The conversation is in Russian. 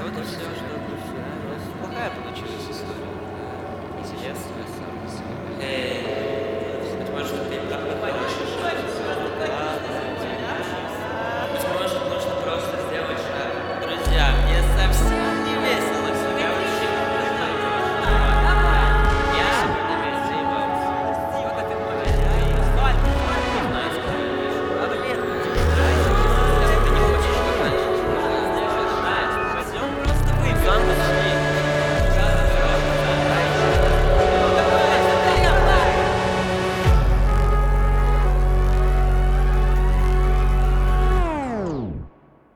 вот и все, что плохая получилась история. Интересно.